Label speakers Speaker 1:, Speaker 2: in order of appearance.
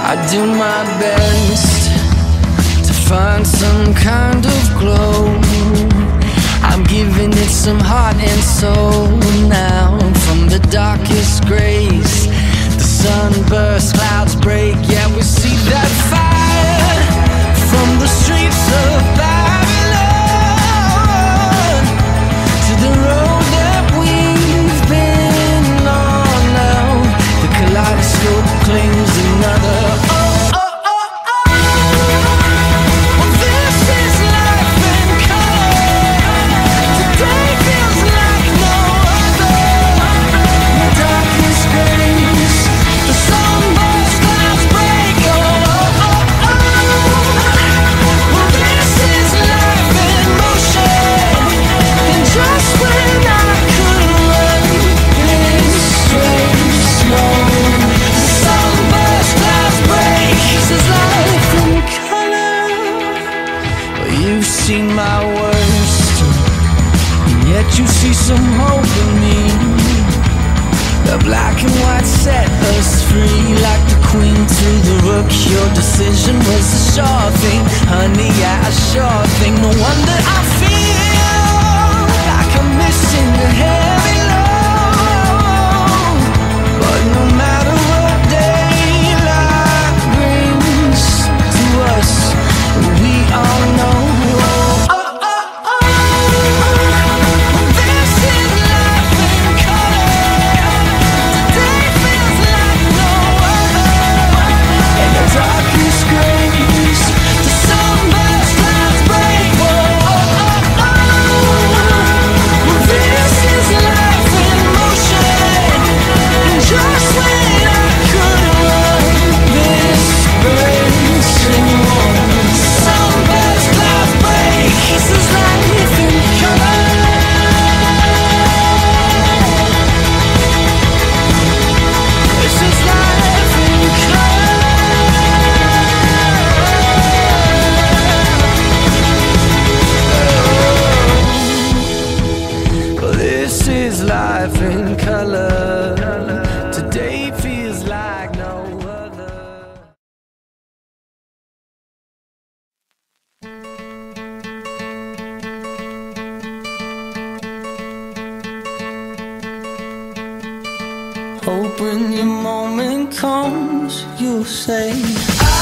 Speaker 1: I do my best to find some kind of glow. I'm giving it some heart and soul now. From the darkest grays, the sunburst, clouds break. Yeah, we see that fire from the streets of Babylon to the road that we've been on now. The kaleidoscope claims another. Seen my worst, and yet you see some hope in me. The black and white set us free, like the queen to the rook. Your decision was a sure thing, honey, yeah, a sure thing. No wonder I feel like I'm missing a heavy load. But no matter what daylight brings to us, we all know. Life in color. Today feels like no other. Hope when your moment comes, you'll say